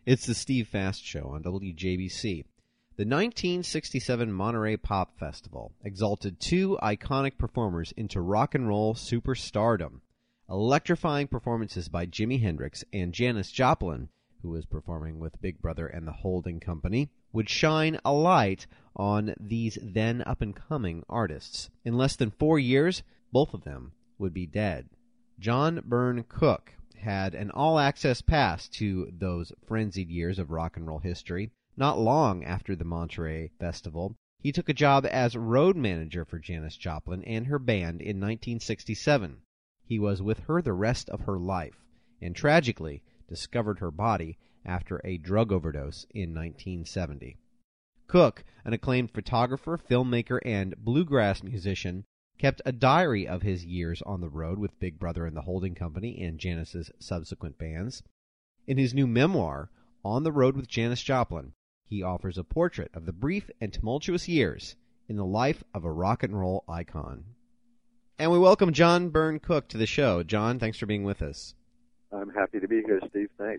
It's the Steve Fast Show on WJBC. The 1967 Monterey Pop Festival exalted two iconic performers into rock and roll superstardom. Electrifying performances by Jimi Hendrix and Janis Joplin, who was performing with Big Brother and the Holding Company, would shine a light on these then up-and-coming artists. In less than 4 years, both of them would be dead. John Byrne Cook had an all-access pass to those frenzied years of rock and roll history. Not long after the Monterey Festival, he took a job as road manager for Janis Joplin and her band in 1967. He was with her the rest of her life, and tragically discovered her body after a drug overdose in 1970. Cook, an acclaimed photographer, filmmaker, and bluegrass musician, kept a diary of his years on the road with Big Brother and the Holding Company and Janis's subsequent bands. In his new memoir, On the Road with Janis Joplin, he offers a portrait of the brief and tumultuous years in the life of a rock and roll icon. And we welcome John Byrne Cook to the show. John, thanks for being with us. I'm happy to be here, Steve. Thanks.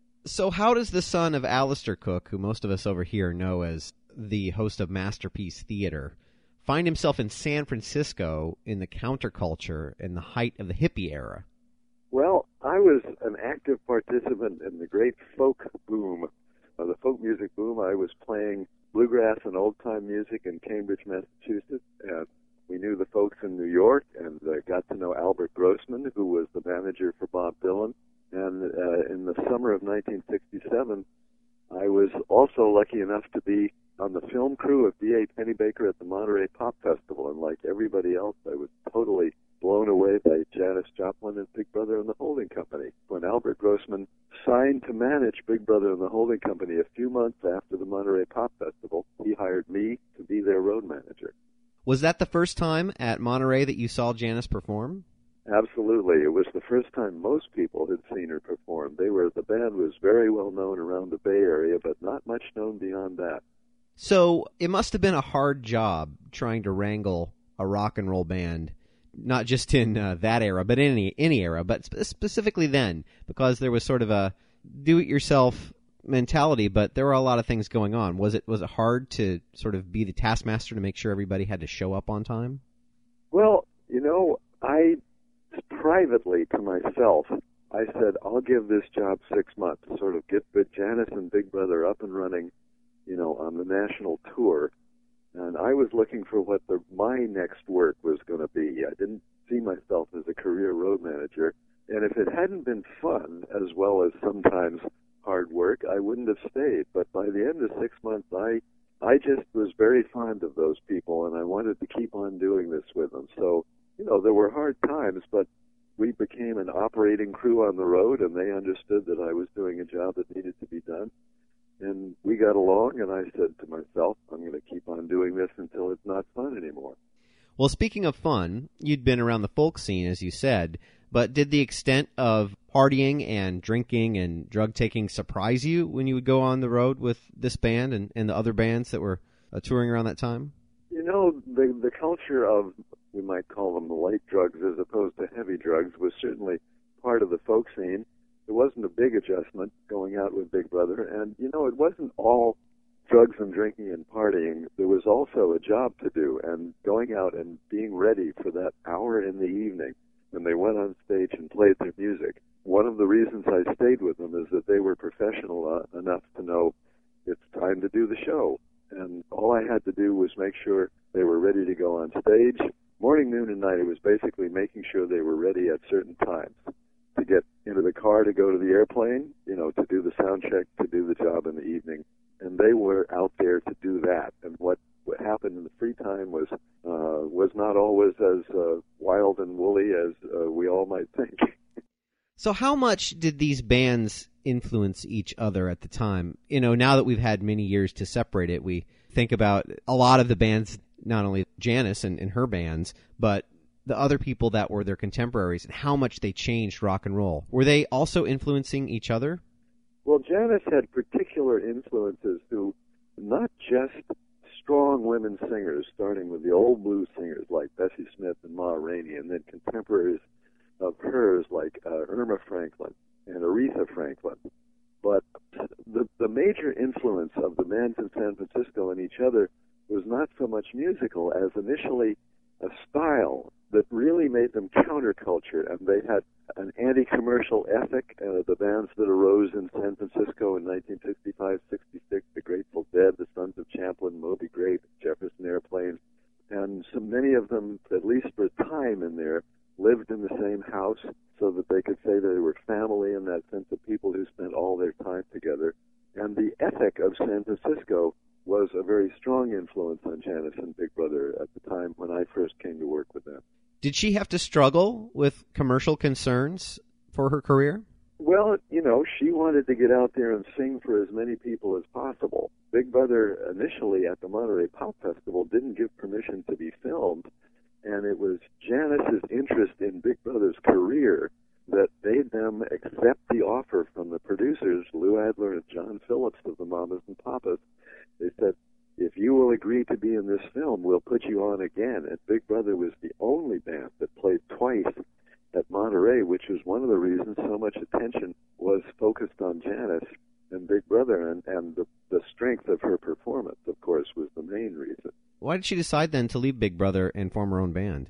So how does the son of Alistair Cook, who most of us over here know as the host of Masterpiece Theater, find himself in San Francisco in the counterculture in the height of the hippie era? Well, I was an active participant in the great folk boom, the folk music boom. I was playing bluegrass and old-time music in Cambridge, Massachusetts, and we knew the folks in New York, and got to know Albert Grossman, who was the manager for Bob Dylan. And in the summer of 1967, I was also lucky enough to be on the film crew of D.A. Pennebaker at the Monterey Pop Festival, and like everybody else, I was totally blown away by Janis Joplin and Big Brother and the Holding Company. When Albert Grossman signed to manage Big Brother and the Holding Company a few months after the Monterey Pop Festival, he hired me to be their road manager. Was that the first time at Monterey that you saw Janis perform? Absolutely. It was the first time most people had seen her perform. The band was very well known around the Bay Area, but not much known beyond that. So it must have been a hard job trying to wrangle a rock and roll band, not just in that era, but in any era, but specifically then, because there was sort of a do-it-yourself mentality, but there were a lot of things going on. Was it hard to sort of be the taskmaster to make sure everybody had to show up on time? Well, I privately to myself, I said, I'll give this job 6 months, sort of get Janis and Big Brother up and running, on the national tour. And I was looking for what my next work was going to be. I didn't see myself as a career road manager. And if it hadn't been fun, as well as sometimes hard work, I wouldn't have stayed. But by the end of 6 months, I just was very fond of those people, and I wanted to keep on doing this with them. So, there were hard times, but we became an operating crew on the road, and they understood that I was doing a job that needed to be done. And we got along, and I said to myself, I'm going to keep on doing this until it's not fun anymore. Well, speaking of fun, you'd been around the folk scene, as you said, but did the extent of partying and drinking and drug-taking surprise you when you would go on the road with this band and the other bands that were touring around that time? The culture of, we might call them the light drugs as opposed to heavy drugs, was certainly part of the folk scene. It wasn't a big adjustment going out with Big Brother, and, it wasn't all drugs and drinking and partying. There was also a job to do, and going out and being ready for that hour in the evening when they went on stage and played their music. One of the reasons I stayed with them is that they were professional enough to know it's time to do the show. And all I had to do was make sure they were ready to go on stage. Morning, noon, and night, it was basically making sure they were ready at certain times to get into the car to go to the airplane, to do the sound check, to do the job in the evening. And they were out there to do that. And what happened in the free time was not always as wild and woolly as we all might think. So how much did these bands influence each other at the time? Now that we've had many years to separate it, we think about a lot of the bands, not only Janis and her bands, but the other people that were their contemporaries and how much they changed rock and roll. Were they also influencing each other? Well, Janis had particular influences who, not just strong women singers, starting with the old blues singers like Bessie Smith and Ma Rainey, and then contemporaries of hers like Irma Franklin and Aretha Franklin. But the major influence of the bands in San Francisco and each other was not so much musical as initially a style that really made them counterculture, and they had an anti-commercial ethic. The bands that arose in San Francisco in 1965, 66, the Grateful Dead, the Sons of Champlin, Moby Grape, Jefferson Airplane, and so many of them, at least for a time in there, lived in the same house so that they could say they were family in that sense of people who spent all their time together. And the ethic of San Francisco was a very strong influence on Janis and Big Brother at the time when I first came to work with them. Did she have to struggle with commercial concerns for her career? Well, she wanted to get out there and sing for as many people as possible. Big Brother initially at the Monterey Pop Festival didn't give permission to be filmed, and it was Janis's interest in Big Brother's career that made them accept the offer from the producers, Lou Adler and John Phillips of the Mamas and Papas. They said, if you will agree to be in this film, we'll put you on again. And Big Brother was the only band that played twice at Monterey, which was one of the reasons so much attention was focused on Janis and Big Brother, and the strength of her performance, of course, was the main reason. Why did she decide then to leave Big Brother and form her own band?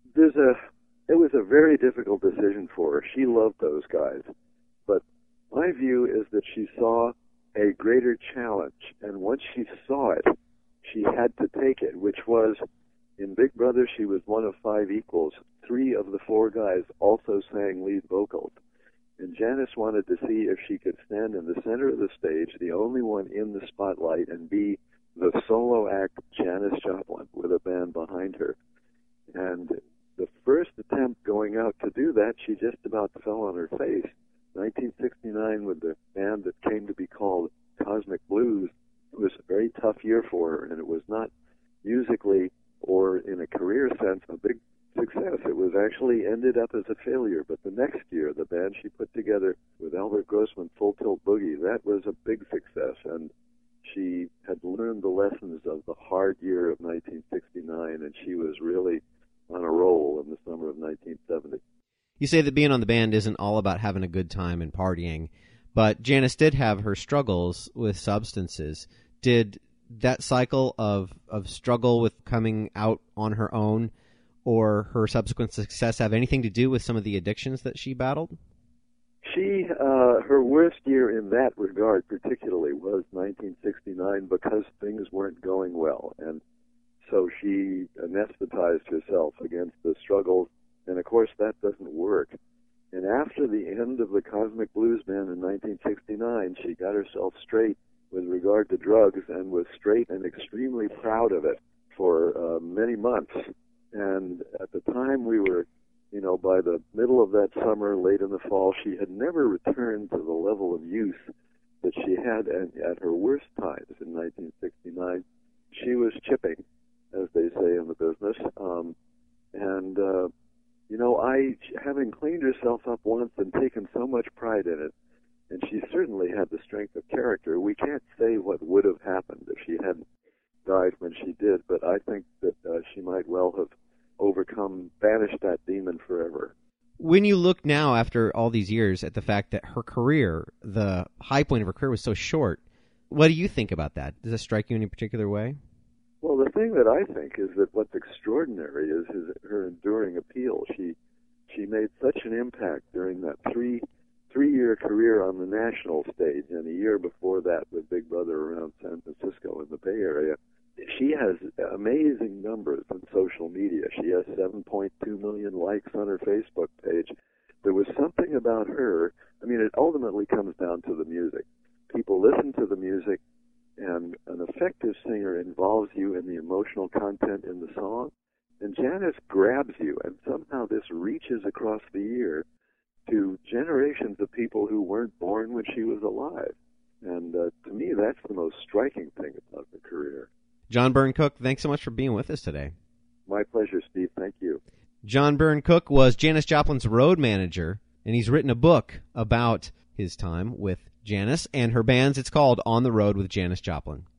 It was a very difficult decision for her. She loved those guys. But my view is that she saw a greater challenge, and once she saw it, she had to take it, which was, in Big Brother, she was one of 5 equals. 3 of the 4 guys also sang lead vocals. And Janis wanted to see if she could stand in the center of the stage, the only one in the spotlight, and be the solo act Janis Joplin with a band behind her. And the first attempt going out to do that, she just about fell on her face. 1969, with the band that came to be called Cosmic Blues, it was a very tough year for her, and it was not musically or in a career sense a big success. It was actually ended up as a failure. But the next year, the band she put together with Albert Grossman, Full Tilt Boogie, that was a big success, and she had learned the lessons of the hard year of 1969, and she was really on a roll in the summer of 1970. You say that being on the band isn't all about having a good time and partying, but Janis did have her struggles with substances. Did that cycle of struggle with coming out on her own or her subsequent success have anything to do with some of the addictions that she battled? Her worst year in that regard particularly was 1969 because things weren't going well, and so she anesthetized herself against the struggles, and of course that doesn't work. And after the end of the Cosmic Blues Band in 1969, she got herself straight with regard to drugs and was straight and extremely proud of it for many months. And at the time we were, by the middle of that summer, late in the fall, she had never returned to the level of use that she had at her worst times in 1969. She was chipping, as they say in the business. Having cleaned herself up once and taken so much pride in it, and she certainly had the strength of character, we can't say what would have happened if she hadn't died when she did, but I think that she might well have banished that demon forever. When you look now, after all these years, at the fact that her career, the high point of her career was so short, what do you think about that? Does it strike you in any particular way? Well, the thing that I think is that what's extraordinary is her enduring appeal. She made such an impact during that three-year career on the national stage, and a year before that with Big Brother around San Francisco in the Bay Area. She has amazing numbers on social media. She has 7.2 million likes on her Facebook page. There was something about her. I mean, it ultimately comes down to the music. People listen to the music, and an effective singer involves you in the emotional content in the song. And Janis grabs you, and somehow this reaches across the year to generations of people who weren't born when she was alive. And to me, that's the most striking thing about her career. John Byrne Cook, thanks so much for being with us today. My pleasure, Steve. Thank you. John Byrne Cook was Janis Joplin's road manager, and he's written a book about his time with Janis and her bands. It's called On the Road with Janis Joplin.